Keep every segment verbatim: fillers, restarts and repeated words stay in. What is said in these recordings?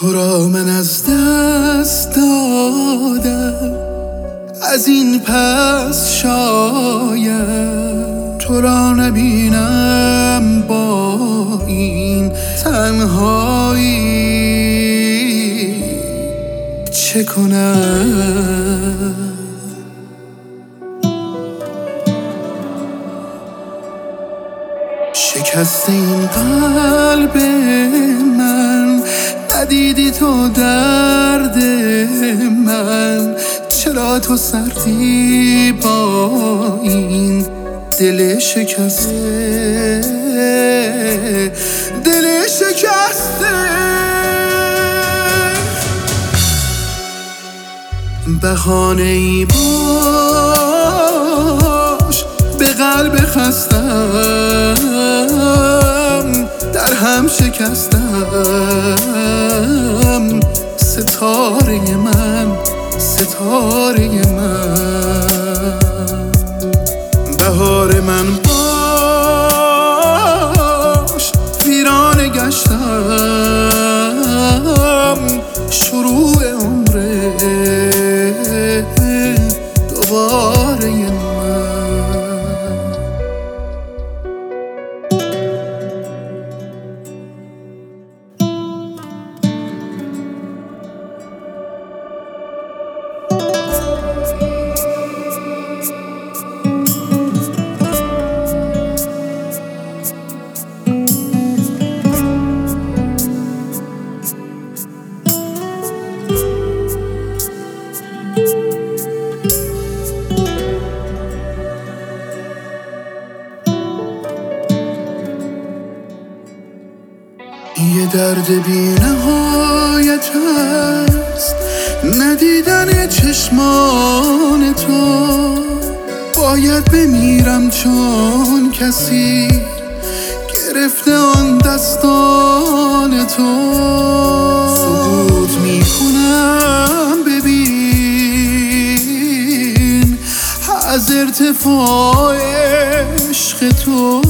تو را من از دست دادم، از این پس شاید تو را نبینم با این تنهایی. چه کنم؟ شکست این قلب من، ندیدی تو درد من. چرا تو سردی با این دل شکسته، دل شکسته. بهانه ای باش به قلب خستم، در هم شکستم. ستاره من، ستاره من. بهار من باش ویرانه گشتم. شروع عمره دوباره من. یه درد بی نهایت هست ندیدن چشمان تو. باید بمیرم چون کسی گرفته آن دستان تو. سکوت میکنم ببین از ارتفاع عشق تو.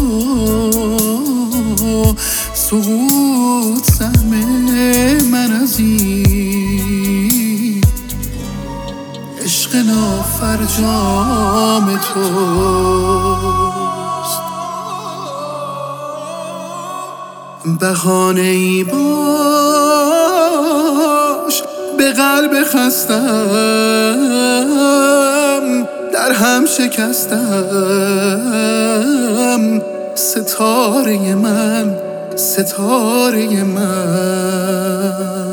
سقوط سهم من از این عشق نافرجام توست. بهانه ای باش به قلب خستم، در هم شکستم. ستاره من، ستاره من.